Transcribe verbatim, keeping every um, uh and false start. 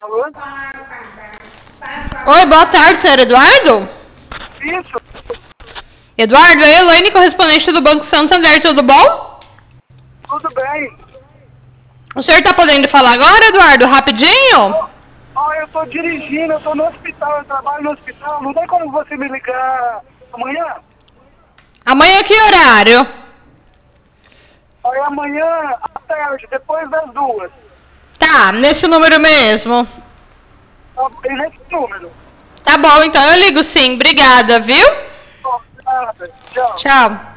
Alô? Oi, boa tarde, senhor Eduardo? Isso, Eduardo, é Elaine, correspondente do Banco Santander, tudo bom? tudo bem. O senhor tá podendo falar agora, Eduardo, rapidinho? Ó, ó, eu tô dirigindo, eu tô no hospital, eu trabalho no hospital. Não tem como você me ligar amanhã? Amanhã que horário? Aí amanhã à tarde, depois das duas. Tá, nesse número mesmo. Ó, tem nesse número. Tá bom, então eu ligo sim, obrigada, viu? Ó, nada. Tchau. Tchau.